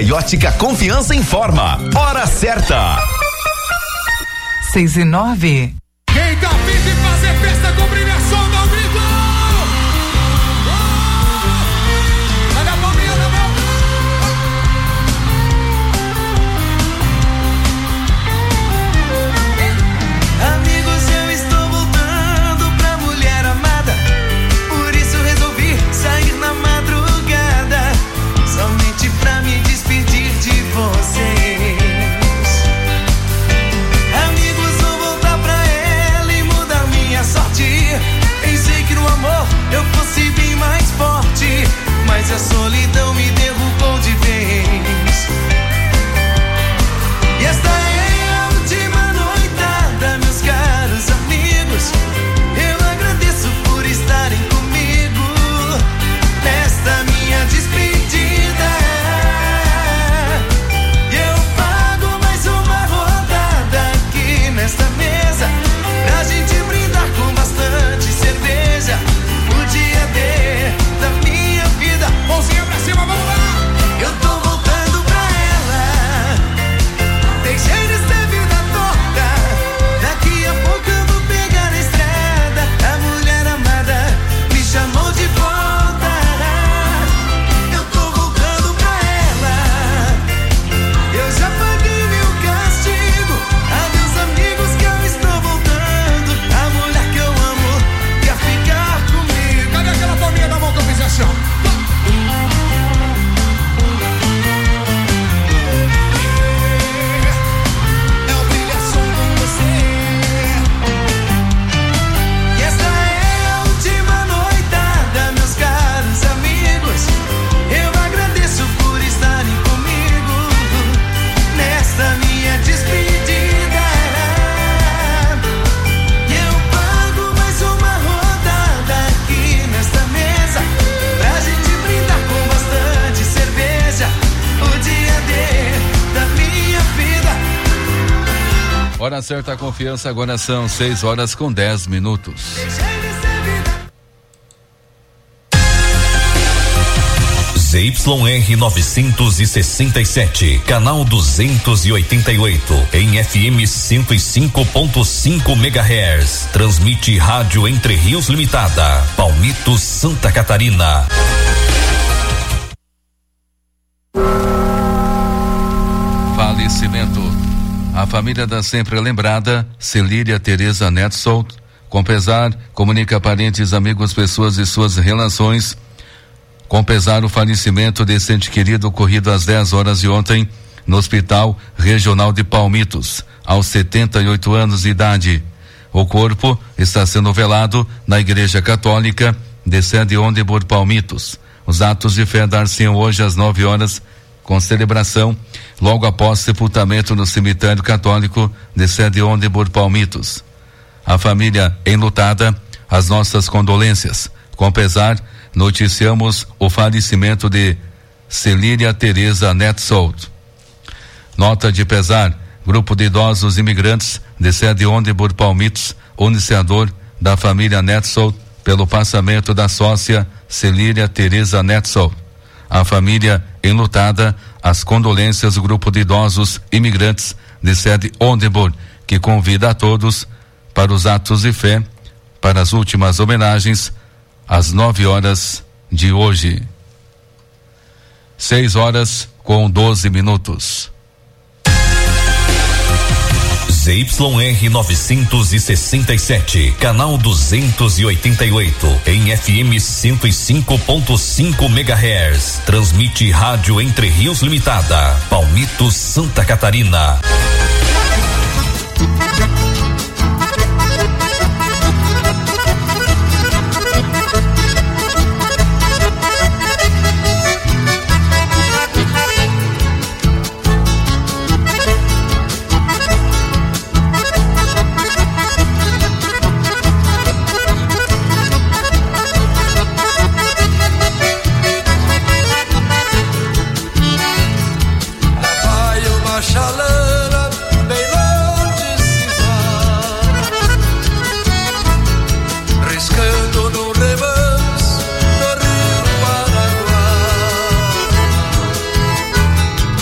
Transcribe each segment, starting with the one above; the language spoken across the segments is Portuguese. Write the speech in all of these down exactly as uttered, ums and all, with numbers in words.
e Ótica Confiança informa. Hora certa. Seis e nove. Quem tá afim de fazer festa com brilhação, dá um grito! Olha a palminha na mão! Amigos, eu estou voltando pra mulher amada. Por isso resolvi sair na madrugada, somente pra me despedir de vocês. Amigos, vou voltar pra ela e mudar minha sorte. Pensei que no amor eu fosse bem mais forte, mas a solidão me derrubou de vez. E esta é a última noitada, meus caros amigos. Eu agradeço por estarem comigo nesta minha despedida. Eu pago mais uma rodada aqui nesta mesa, pra gente brindar com bastante cerveja. O dia D da minha vida. Mãozinha pra cima, vamos lá! Eu tô voltando pra ela. Deixei de ser vida torta. Daqui a pouco eu vou pegar a estrada. A mulher amada me chamou de volta. Eu tô voltando pra ela. Eu já paguei meu castigo. Adeus, amigos, que eu estou voltando. A mulher que eu amo quer ficar comigo. Cadê aquela palminha da mão que eu fiz assim, ó? Eu brilho só com você. E esta é a última noitada, meus caros amigos. Eu agradeço por estarem comigo nesta minha despedida. E eu pago mais uma rodada aqui nesta mesa, pra gente brindar com bastante cerveja. O dia D da minha vida. Hora certa, confiança, agora são seis horas com dez minutos. Deixei de ser vida. Z Y R novecentos e sessenta e sete, canal duzentos e oitenta e oito, em F M cento e cinco ponto cinco megahertz. Transmite Rádio Entre Rios Limitada, Palmitos, Santa Catarina. Falecimento. A família da sempre lembrada Celíria Tereza Netsold, com pesar, comunica a parentes, amigos, pessoas e suas relações. Com pesar, o falecimento desse ente querido ocorrido às dez horas de ontem no Hospital Regional de Palmitos, aos setenta e oito anos de idade. O corpo está sendo velado na Igreja Católica de Sede Ondebur Palmitos. Os atos de fé dar-se-ão hoje às nove horas, com celebração logo após sepultamento no cemitério católico de Sede Ondebur Palmitos. A família enlutada, as nossas condolências. Com pesar, noticiamos o falecimento de Celíria Tereza Netsold. Nota de pesar: grupo de idosos imigrantes de Sede Ondebur Palmitos, iniciador da família Netsold, pelo passamento da sócia Celíria Tereza Netsold. A família enlutada, as condolências do grupo de idosos imigrantes de Sede Ondebur, que convida a todos para os atos de fé, para as últimas homenagens, às nove horas de hoje. Seis horas com doze minutos. Z Y R novecentos e sessenta e sete, canal duzentos e oitenta e oito, em F M cento e cinco ponto cinco megahertz. Transmite Rádio Entre Rios Limitada, Palmitos, Santa Catarina. Chaleira, bem longe se vai, riscando no remanso do rio Araguá.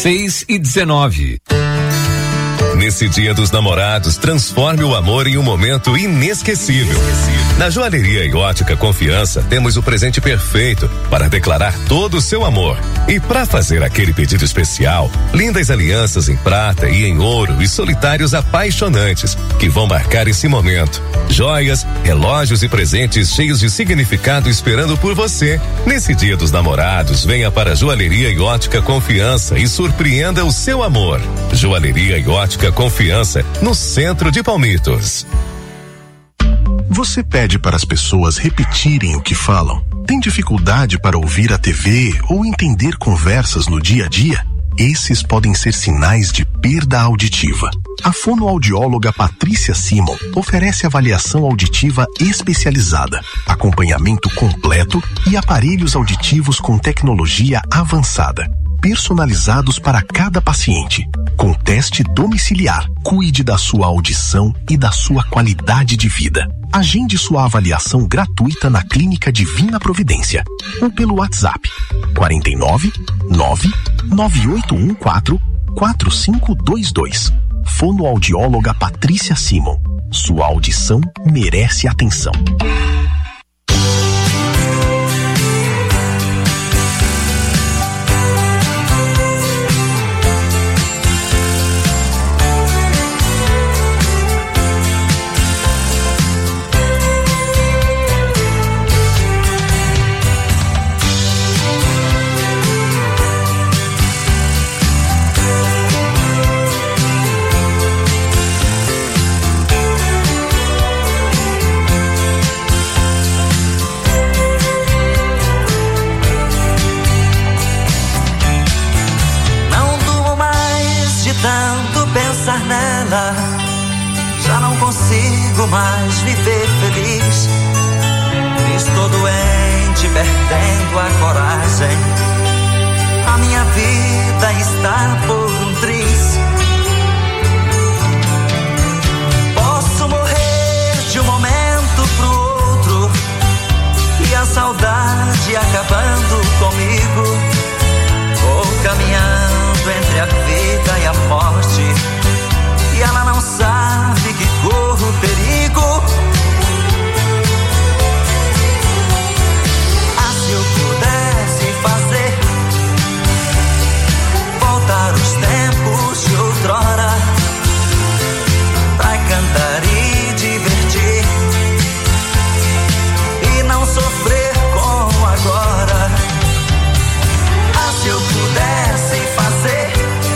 seis e dezenove. Nesse Dia dos Namorados, transforme o amor em um momento inesquecível. Na Joalheria e Ótica Confiança, temos o presente perfeito para declarar todo o seu amor. E para fazer aquele pedido especial, lindas alianças em prata e em ouro e solitários apaixonantes que vão marcar esse momento. Joias, relógios e presentes cheios de significado esperando por você. Nesse Dia dos Namorados, venha para a Joalheria e Ótica Confiança e surpreenda o seu amor. Joalheria e Ótica Confiança, no centro de Palmitos. Você pede para as pessoas repetirem o que falam? Tem dificuldade para ouvir a T V ou entender conversas no dia a dia? Esses podem ser sinais de perda auditiva. A fonoaudióloga Patrícia Simon oferece avaliação auditiva especializada, acompanhamento completo e aparelhos auditivos com tecnologia avançada, personalizados para cada paciente, com teste domiciliar. Cuide da sua audição e da sua qualidade de vida. Agende sua avaliação gratuita na Clínica Divina Providência ou pelo WhatsApp quarenta e nove, nove nove oito um quatro, quatro cinco dois dois. Fonoaudióloga Patrícia Simon. Sua audição merece atenção. Já não consigo mais viver feliz. Estou doente, perdendo a coragem. A minha vida está por um triz. Posso morrer de um momento pro outro e a saudade acabando comigo. Vou caminhando entre a vida e a morte, e ela não sabe que corro perigo. Ah, se eu pudesse fazer voltar os tempos de outrora, pra cantar e divertir e não sofrer como agora. Ah, se eu pudesse fazer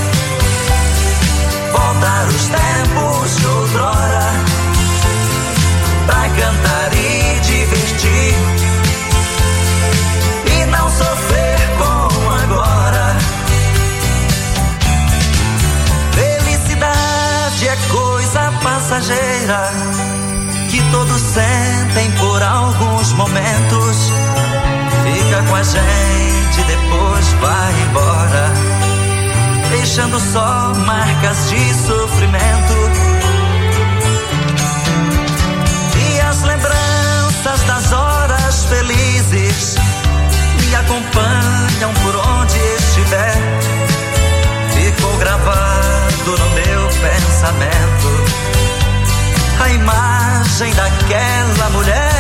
voltar os tempos de outrora, pra cantar e divertir e não sofrer como agora. Felicidade é coisa passageira que todos sentem por alguns momentos. Fica com a gente, depois vai embora, deixando só marcas de sofrimento. E as lembranças das horas felizes me acompanham por onde estiver. Ficou gravado no meu pensamento a imagem daquela mulher.